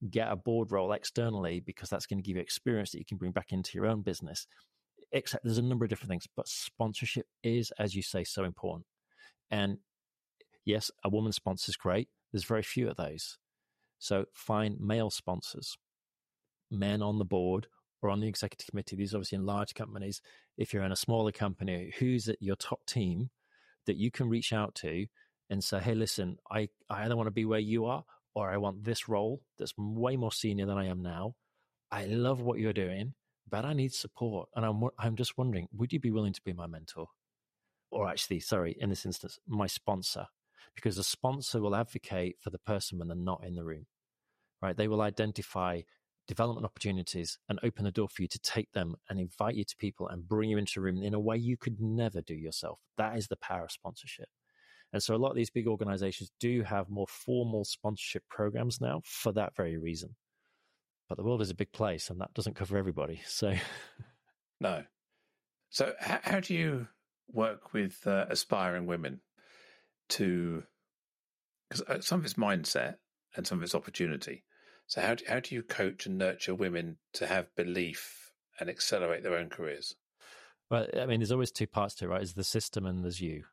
get a board role externally because that's going to give you experience that you can bring back into your own business. Except there's a number of different things, but sponsorship is, as you say, so important. And yes, a woman sponsor is great. There's very few of those. So find male sponsors, men on the board or on the executive committee. These are obviously in large companies. If you're in a smaller company, who's at your top team that you can reach out to and say, hey, listen, I either want to be where you are, or I want this role that's way more senior than I am now. I love what you're doing, but I need support. And I'm just wondering, would you be willing to be my mentor? Or actually, sorry, in this instance, my sponsor. Because the sponsor will advocate for the person when they're not in the room, right? They will identify development opportunities and open the door for you to take them and invite you to people and bring you into a room in a way you could never do yourself. That is the power of sponsorship. And so a lot of these big organizations do have more formal sponsorship programs now for that very reason. But the world is a big place and that doesn't cover everybody. So, no. So how do you work with aspiring women to, because some of it's mindset and some of it's opportunity. So how do you coach and nurture women to have belief and accelerate their own careers? Well, I mean, there's always two parts to it, right? There's the system and there's you,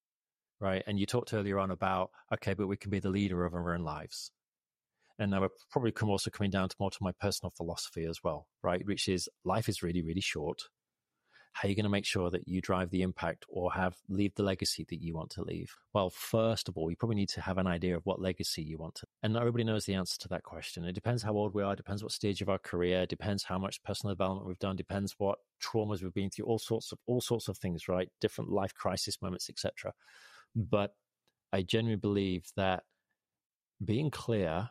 right? And you talked earlier on about, okay, but we can be the leader of our own lives. And now we're probably also coming down to more to my personal philosophy as well, right? Which is life is really, really short. How are you going to make sure that you drive the impact or leave the legacy that you want to leave? Well, first of all, you probably need to have an idea of what legacy you want to. And not everybody knows the answer to that question. It depends how old we are, depends what stage of our career, depends how much personal development we've done, depends what traumas we've been through, all sorts of things, right? Different life crisis moments, etc. But I genuinely believe that being clear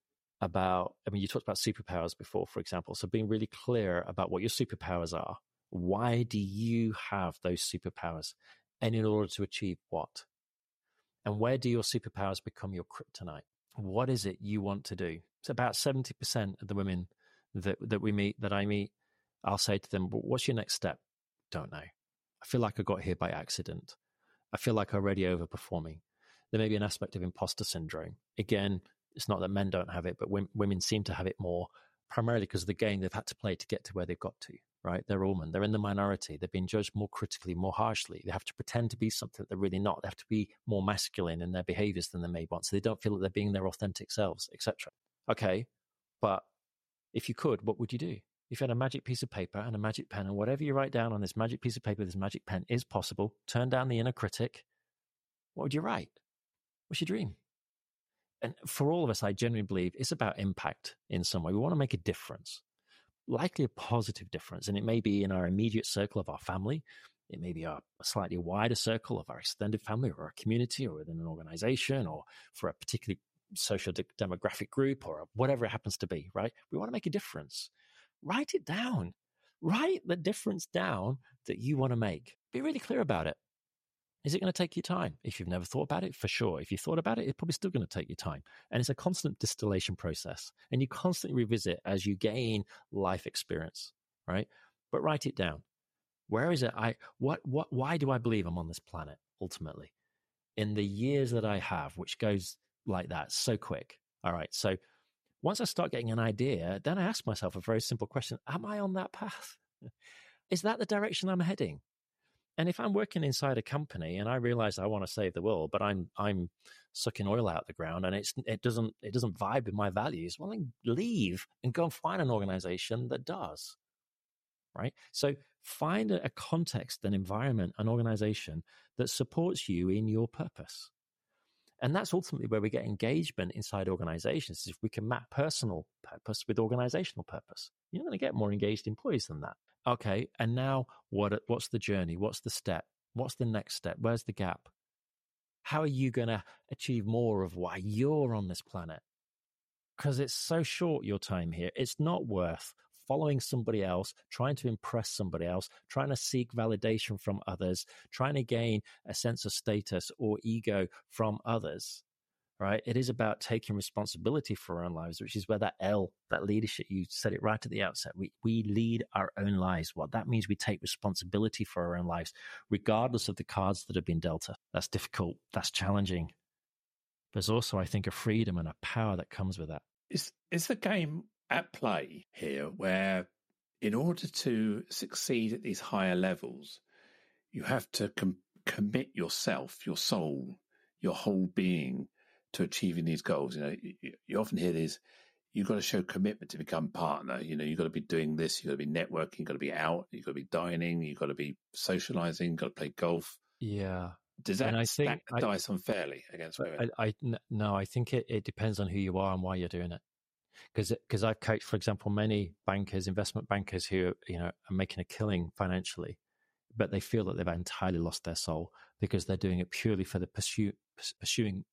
about, I mean, you talked about superpowers before, for example. So being really clear about what your superpowers are. Why do you have those superpowers? And in order to achieve what? And where do your superpowers become your kryptonite? What is it you want to do? It's about 70% of the women that I meet, I'll say to them, what's your next step? Don't know. I feel like I got here by accident. I feel like I'm already overperforming. There may be an aspect of imposter syndrome. Again, it's not that men don't have it, but women seem to have it more, primarily because of the game they've had to play to get to where they've got to. Right? They're women. They're in the minority. They're being judged more critically, more harshly. They have to pretend to be something that they're really not. They have to be more masculine in their behaviors than they may want. So they don't feel that they're being their authentic selves, etc. Okay, but if you could, what would you do? If you had a magic piece of paper and a magic pen and whatever you write down on this magic piece of paper, this magic pen is possible, turn down the inner critic, what would you write? What's your dream? And for all of us, I genuinely believe it's about impact in some way. We want to make a difference. Likely a positive difference. And it may be in our immediate circle of our family. It may be a slightly wider circle of our extended family or our community or within an organization or for a particular social demographic group or whatever it happens to be, right? We want to make a difference. Write it down. Write the difference down that you want to make. Be really clear about it. Is it going to take you time? If you've never thought about it, for sure. If you thought about it, it's probably still going to take you time. And it's a constant distillation process. And you constantly revisit as you gain life experience, right? But write it down. Where is it? Why do I believe I'm on this planet, ultimately? In the years that I have, which goes like that, so quick. All right. So once I start getting an idea, then I ask myself a very simple question. Am I on that path? Is that the direction I'm heading? And if I'm working inside a company and I realize I want to save the world, but I'm sucking oil out the ground and it doesn't vibe with my values, well, then leave and go and find an organization that does. Right? So find a context, an environment, an organization that supports you in your purpose. And that's ultimately where we get engagement inside organizations. If we can map personal purpose with organizational purpose, you're going to get more engaged employees than that. Okay, and now what's the journey? What's the step? What's the next step? Where's the gap? How are you going to achieve more of why you're on this planet? Because it's so short, your time here. It's not worth following somebody else, trying to impress somebody else, trying to seek validation from others, trying to gain a sense of status or ego from others. Right? It is about taking responsibility for our own lives, which is where that L, that leadership, you said it right at the outset. We lead our own lives. What that means, we take responsibility for our own lives, regardless of the cards that have been dealt us. That's difficult. That's challenging. There's also, I think, a freedom and a power that comes with that. Is the game at play here where, in order to succeed at these higher levels, you have to commit yourself, your soul, your whole being to achieving these goals? You often hear these, you've got to show commitment to become partner. You've got to be doing this, you've got to be networking, you've got to be out, you've got to be dining, you've got to be socializing, you've got to play golf. Yeah. Does that stack the dice unfairly against women? No, I think it depends on who you are and why you're doing it. Because I've coached, for example, many bankers, investment bankers who are making a killing financially, but they feel that they've entirely lost their soul because they're doing it purely for the pursuing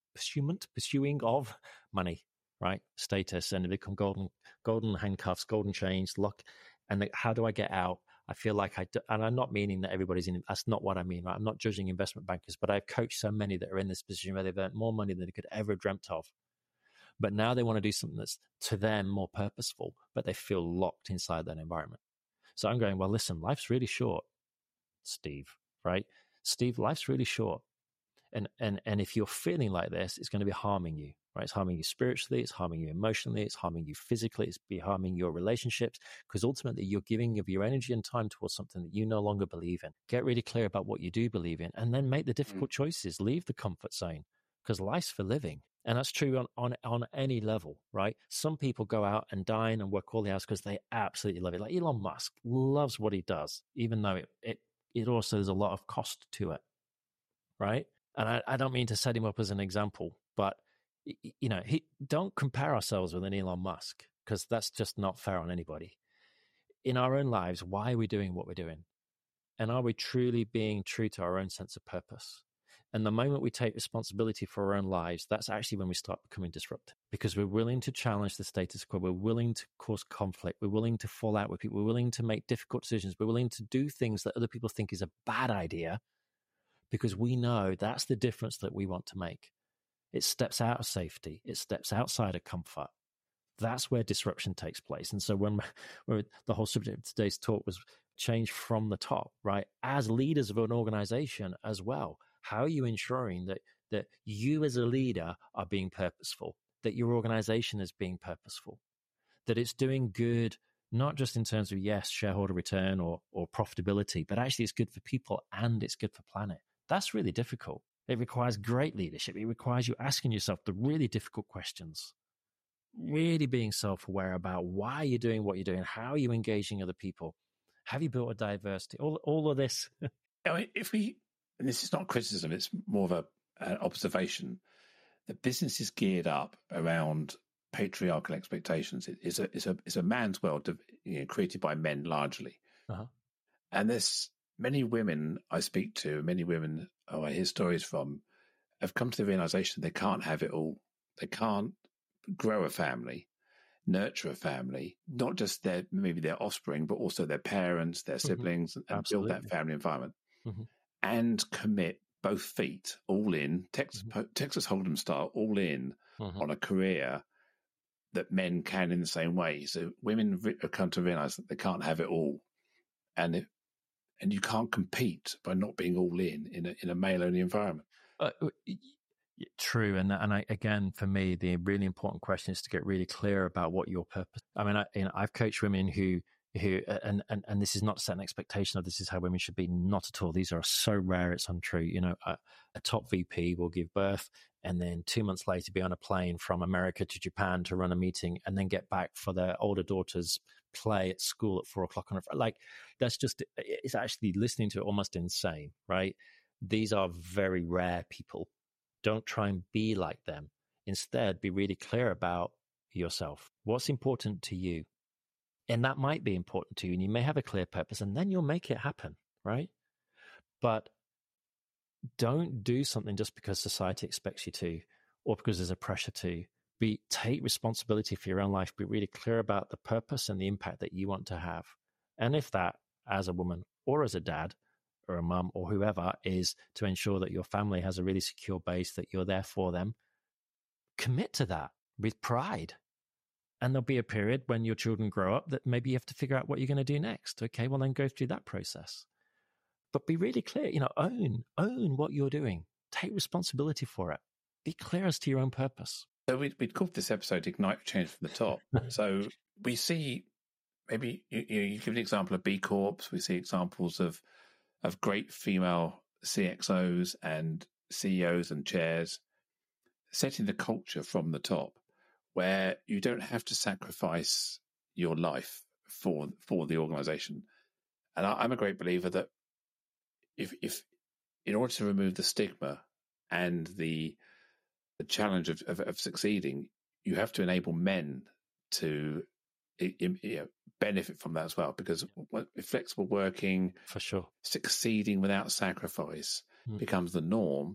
of money, right? Status, and they become golden handcuffs, golden chains, luck. And how do I get out? I feel like and I'm not meaning that everybody's in, that's not what I mean, right? I'm not judging investment bankers, but I've coached so many that are in this position where they've earned more money than they could ever have dreamt of. But now they want to do something that's to them more purposeful, but they feel locked inside that environment. So I'm going, well, listen, life's really short, Steve, right? Steve, life's really short. And if you're feeling like this, it's going to be harming you, right? It's harming you spiritually, it's harming you emotionally, it's harming you physically, it's be harming your relationships, because ultimately you're giving of your energy and time towards something that you no longer believe in. Get really clear about what you do believe in, and then make the difficult choices. Leave the comfort zone, because life's for living. And that's true on any level, right? Some people go out and dine and work all the hours because they absolutely love it. Like Elon Musk loves what he does, even though it also, there's a lot of cost to it, right? And I don't mean to set him up as an example, but don't compare ourselves with an Elon Musk, because that's just not fair on anybody. In our own lives, why are we doing what we're doing? And are we truly being true to our own sense of purpose? And the moment we take responsibility for our own lives, that's actually when we start becoming disruptive, because we're willing to challenge the status quo. We're willing to cause conflict. We're willing to fall out with people. We're willing to make difficult decisions. We're willing to do things that other people think is a bad idea, because we know that's the difference that we want to make. It steps out of safety. It steps outside of comfort. That's where disruption takes place. And so when the whole subject of today's talk was change from the top, right? As leaders of an organization as well, how are you ensuring that you as a leader are being purposeful, that your organization is being purposeful, that it's doing good, not just in terms of, yes, shareholder return or profitability, but actually it's good for people and it's good for planet? That's really difficult. It requires great leadership. It requires you asking yourself the really difficult questions, really being self-aware about why you're doing what you're doing, how are you engaging other people, have you built a diversity, all of this. I mean, and this is not criticism, it's more of an observation, that business is geared up around patriarchal expectations. It's a man's world, created by men largely. Uh-huh. And there's many women I speak to, many women who I hear stories from, have come to the realization they can't have it all. They can't grow a family, nurture a family, not just maybe their offspring, but also their parents, their siblings, and build that family environment. Mm-hmm. And commit both feet all in, Texas Hold'em style, all in on a career that men can in the same way. So women have come to realize that they can't have it all. And you can't compete by not being all in a male-only environment. True, and again, for me, the really important question is to get really clear about what your purpose. I mean, I've coached women who and this is not to set an expectation of this is how women should be. Not at all. These are so rare, it's untrue. A top VP will give birth and then 2 months later be on a plane from America to Japan to run a meeting and then get back for their older daughter's play at school at 4:00 on a Friday. Like, that's just, it's actually, listening to it, almost insane, right? These are very rare people. Don't try and be like them. Instead, be really clear about yourself. What's important to you? And that might be important to you, and you may have a clear purpose, and then you'll make it happen, right? But don't do something just because society expects you to, or because there's a pressure to. Take responsibility for your own life. Be really clear about the purpose and the impact that you want to have. And if that, as a woman or as a dad or a mum or whoever, is to ensure that your family has a really secure base, that you're there for them, commit to that with pride. And there'll be a period when your children grow up that maybe you have to figure out what you're going to do next. Okay, well, then go through that process. But be really clear, own what you're doing. Take responsibility for it. Be clear as to your own purpose. So we'd called this episode Ignite Change from the Top. So we see, maybe you give an example of B Corps. We see examples of great female CXOs and CEOs and chairs setting the culture from the top, where you don't have to sacrifice your life for the organization. And I'm a great believer that if in order to remove the stigma and the challenge of succeeding, you have to enable men to benefit from that as well, because flexible working, for sure, succeeding without sacrifice becomes the norm.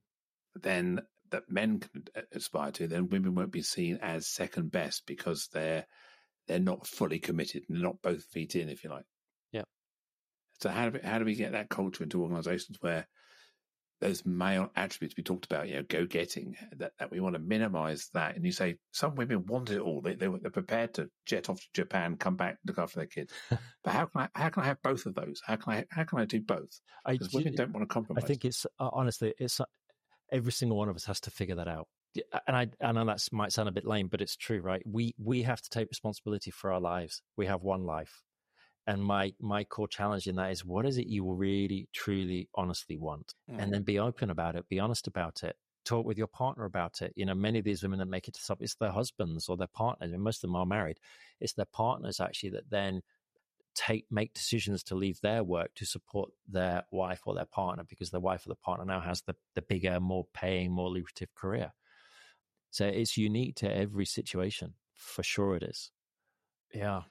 Then that men can aspire to, then women won't be seen as second best because they're not fully committed and they're not both feet in, if you like. Yeah. So how do we get that culture into organizations where those male attributes we talked about, go-getting, that we want to minimize that? And you say some women want it all. They're prepared to jet off to Japan, come back, look after their kids. But how can I have both of those? How can I do both? Because women don't want to compromise. I think it's honestly, it's every single one of us has to figure that out. And I know that might sound a bit lame, but it's true, right? We have to take responsibility for our lives. We have one life. And my core challenge in that is, what is it you really, truly, honestly want? And then be open about it, be honest about it, talk with your partner about it. Many of these women that make it to the top, it's their husbands or their partners, and most of them are married. It's their partners actually that then make decisions to leave their work to support their wife or their partner, because their wife or the partner now has the bigger, more paying, more lucrative career. So it's unique to every situation, for sure it is. Yeah.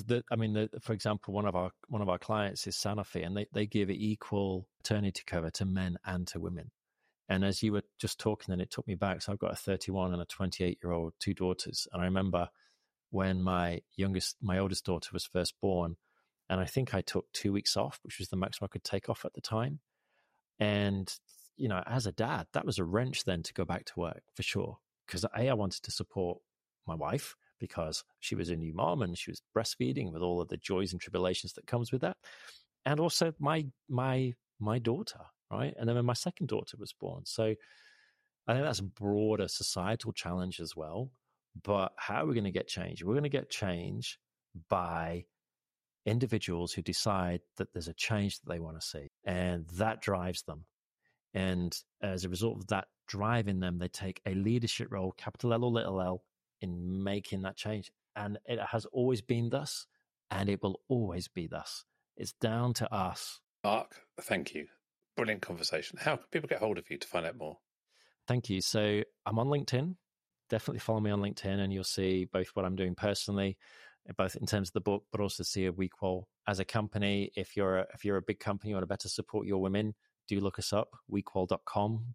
For example, one of our clients is Sanofi, and they give equal maternity cover to men and to women. And as you were just talking, and it took me back. So I've got a 31 and a 28-year-old, 2 daughters. And I remember when my oldest daughter was first born, and I think I took 2 weeks off, which was the maximum I could take off at the time. And, as a dad, that was a wrench then to go back to work, for sure. Because I wanted to support my wife, because she was a new mom and she was breastfeeding with all of the joys and tribulations that comes with that. And also my daughter, right? And then when my second daughter was born. So I think that's a broader societal challenge as well. But how are we going to get change? We're going to get change by individuals who decide that there's a change that they want to see, and that drives them. And as a result of that driving them, they take a leadership role, capital L or little l, in making that change. And it has always been thus, and it will always be thus. It's down to us. Mark, thank you. Brilliant conversation. How can people get hold of you to find out more? Thank you. So I'm on LinkedIn. Definitely follow me on LinkedIn, and you'll see both what I'm doing personally, both in terms of the book, but also see a WeQual as a company. If you're a big company, you want to better support your women, do look us up, wequal.com,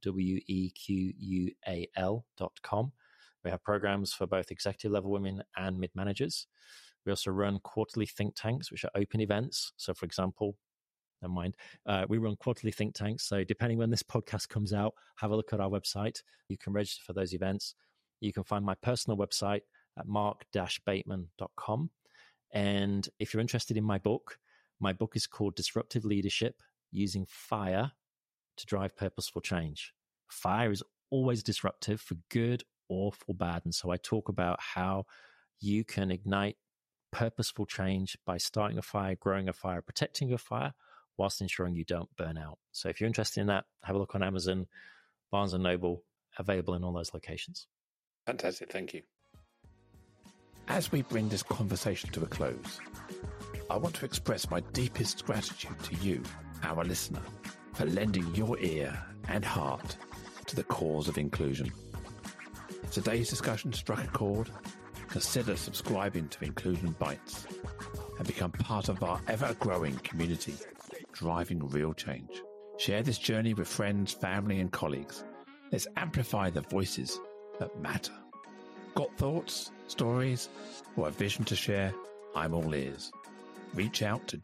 wequal.com. We have programs for both executive level women and mid-managers. We also run quarterly think tanks, which are open events. So, for example, never mind, we run quarterly think tanks. So depending when this podcast comes out, have a look at our website. You can register for those events. You can find my personal website at mark-bateman.com. And if you're interested in my book is called Disruptive Leadership: Using Fire to Drive Purposeful Change. Fire is always disruptive, for good or for bad. And so I talk about how you can ignite purposeful change by starting a fire, growing a fire, protecting your fire, whilst ensuring you don't burn out. So if you're interested in that, have a look on Amazon, Barnes & Noble, available in all those locations. Fantastic. Thank you. As we bring this conversation to a close, I want to express my deepest gratitude to you, our listener, for lending your ear and heart to the cause of inclusion. If today's discussion struck a chord, consider subscribing to Inclusion Bites and become part of our ever-growing community, driving real change. Share this journey with friends, family, and colleagues. Let's amplify the voices that matter. Got thoughts, stories, or a vision to share? I'm all ears. Reach out to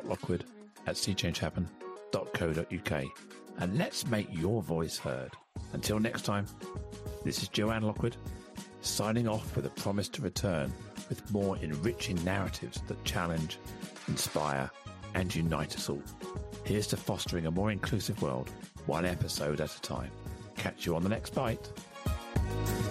joe.lockwood@seechangehappen.co.uk and let's make your voice heard. Until next time, this is Joanne Lockwood, signing off with a promise to return with more enriching narratives that challenge, inspire, and unite us all. Here's to fostering a more inclusive world, one episode at a time. Catch you on the next bite.